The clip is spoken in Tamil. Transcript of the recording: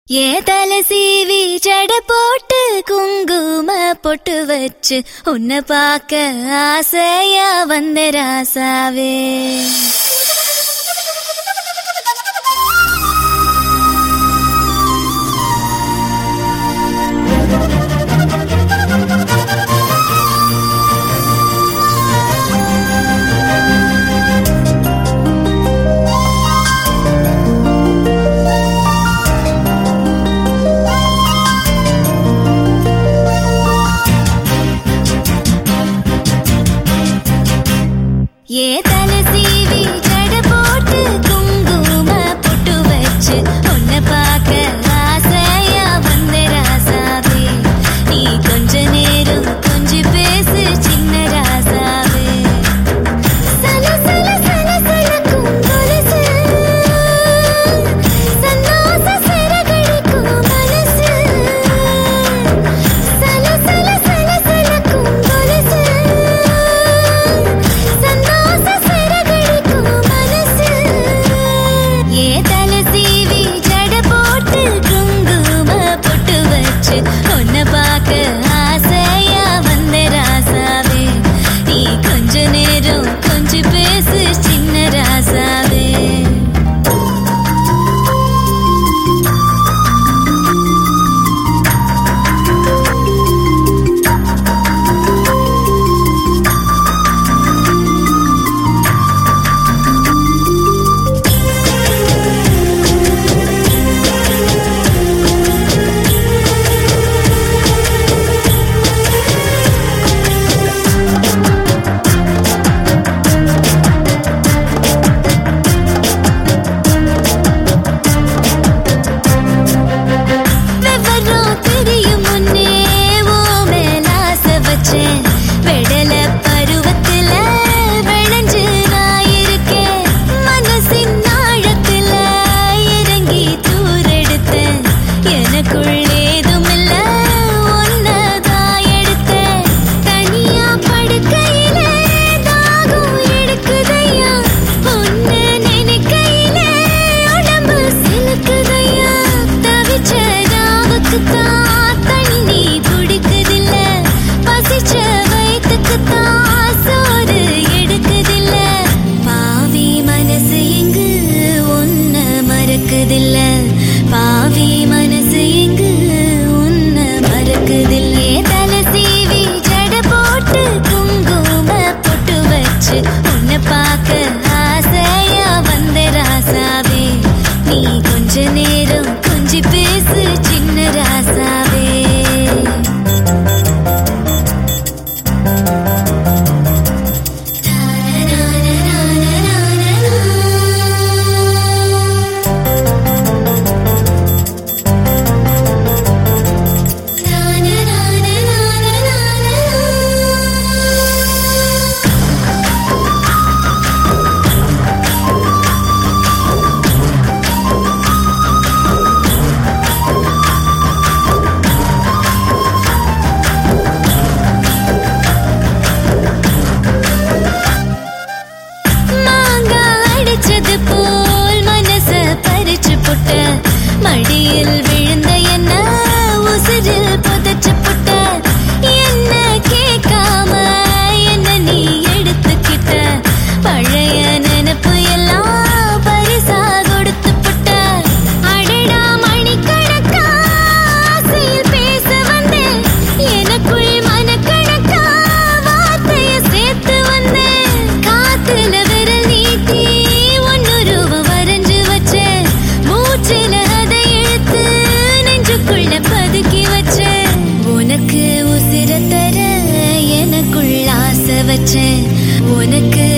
ஏ தலை சீவி ஜட போட்டு குங்கும பொட்டு வச்சு உன்னை பார்க்க ஆசையா வந்த ராசாவே. ஏ தலை சீவி ஜட போட்டு குங்கும பொட்டு வச்சு உன்னை பார்க்க ஆசையா வந்த ராசாவே. நீ கொஞ்ச நேரம் கொஞ்சி பேசு சின்ன ராசாவே. சல சல சல சலக்கும் கொலுசு சன்னாச சிறகடிக்கும் மனசு. சல சல சல சலக்கும் கொலுசு உன்னை பார்க்க ஆசையா வந்த ராசாவே. நீ கொஞ்ச நேரம் கொஞ்சி பேசு சின்ன ராசாவே. வெடல பருவத்துல விளைஞ்சு நான் இருக்கேன். மனசின் ஆழத்துல இறங்கி தூரெடுத்தேன். எனக்குள் ஏதுமில்ல ஒன்னதான் எடுத்தேன். தனியா படுக்கையில தாகம் எடுக்குதையா. உன்னை நினைக்கையில உடம்பு சிலுக்குதையா. தவிச்ச ராவுக்குத்தான் தண்ணி குடிக்குதில்ல. பசிச்ச வயிற்றுக்குத்தான் சோறு எடுக்குதில்ல. பாவி மனசு எங்கு உன்னை மறக்குதில்ல. பாவி மனசு எங்கு உன்னை மறக்குதில்ல. தலை சீவி ஜட போட்டு குங்கும பொட்டு வச்சு உன்னை பார்க்க ஆசையா வந்த ராசாவே. நீ கொஞ்ச நேரம் கொஞ்சி பேசு சின்ன ராசாவே. போல் மனச பறிச்சு புட்ட மடியில் விழுந்த என்ன உசிரில் புதைச்சு புட்ட. என்ன கேட்காம என்ன நீ எடுத்துக்கிட்ட. பழைய நினைப்பு எல்லாம் பரிசா கொடுத்து புட்ட. அடடா மணிக்கணக்கா ஆசையில் பேச வந்தேன். எனக்குள் மனக்கணக்கா வார்த்தைய சேர்த்து வந்தேன். காத்துல விரல் நீட்டி வரைஞ்சு வச்சேன். மூச்சில அதை இழுத்து நெஞ்சுக்குள்ள பதுக்கி வச்சேன். உனக்கு உசிர தர எனக்குள் ஆசை வச்சேன். உனக்கு